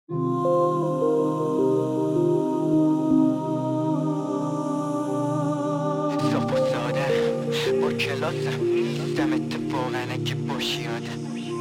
صاف و ساده با کلاسم نیستم اتفاقا اگه باشی آدم.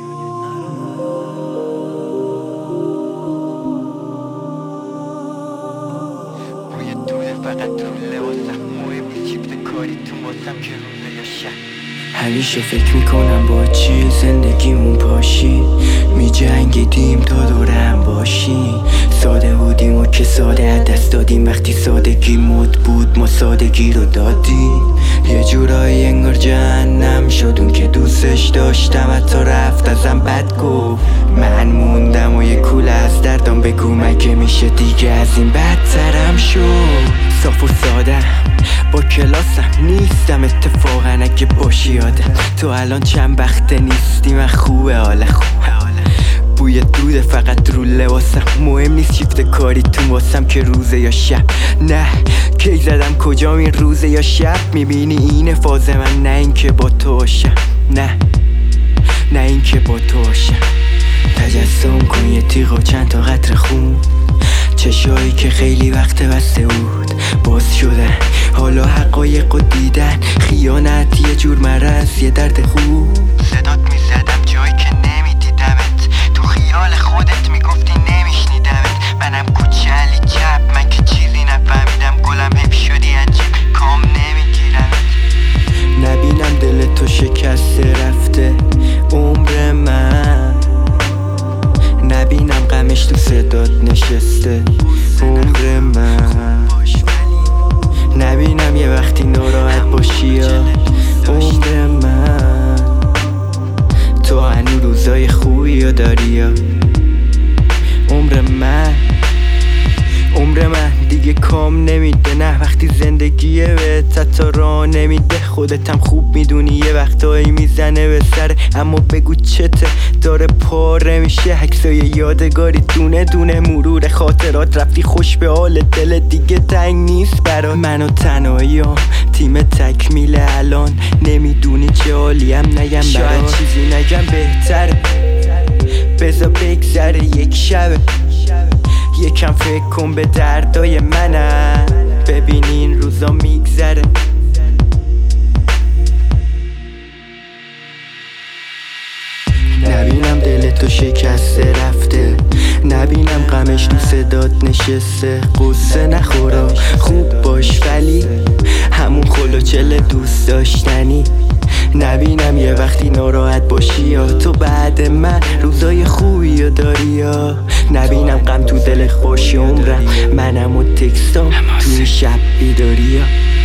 بوی دوده فقط رو لباسم، مهم نیست چیفت کاری تو واسم که روزه یا شب. همیشه فکر میکنم با چی زندگیمون پاشی، می جنگیدیم تا دورم باشی. ساده بودیم و که ساده دست دادیم، وقتی سادگی مد بود ما سادگی رو دادیم. یه جورایی انگار جهنم شد اون که دوستش داشتم، حتی رفت ازم بد گفت. من موندم و یه کوله از دردم بگو مگه میشه دیگه از این بدترم شد. صاف و ساده با کلاسم نیستم اتفاقا اگه باشی آدم. تو الان چند وقته نیستی من خوبه حالا بوی دوده فقط رو لباسم، مهم نیست شیفت کاری تو واسم که روزه یا شب. نه کی زدم کجام این روزه یا شب، میبینی این فاز من، نه این که با تو باشم، نه این که با تو باشم. تجسم کن یه تیغ و چند تا قطره خون، چشایی که خیلی وقت بسته بود باز شدن، حالا حقایق رو دیدن. خیانت یه جور مرض، یه درد خوب. صدات میزدم جایی که نمیدیدمت، تو خیال خودت میگفتی نمیشنیدمت. منم کوچلی چپ، من که چیزی نفهمیدم، گلم حیف شدی عجیب کام نمیگیرمت. نبینم دل تو شکسته رفته عمر من، نبینم غمش تو صدات نشسته عمر من، نبینم یه وقتی ناراحت باشی یا عمر من. تو هنو روزای خوبی یا داری یا عمر من دیگه کام نمیده. نه وقتی زندگیه بهت حتی راه نمیده، خودتم خوب میدونی یه وقتایی میزنه به سر. اما بگو چته داره پاره میشه، عکسای یادگاری دونه دونه مرور خاطرات. رفتی خوش به حال دل دیگه تنگ نیست برات. من و تنهاییام تیم تکمیل الان، نمیدونی چه حالیم نگم برات. شاید چیزی نگم بهتره، بذار بگذره یک شبه. یکم فکر کن به دردای منم، ببین این روزا میگذره. نبینم دل تو شکسته رفته، نبینم غمش تو صدات نشسته. قصه نخورا خوب باش ولی همون خلوچل دوست داشتنی. نبینم یه وقتی ناراحت باشی یا تو بعد من روزای خوبی یا داری یا نبینم غم تو دل خوشی عمرم، منم و تکستام تو این شب بیداری یا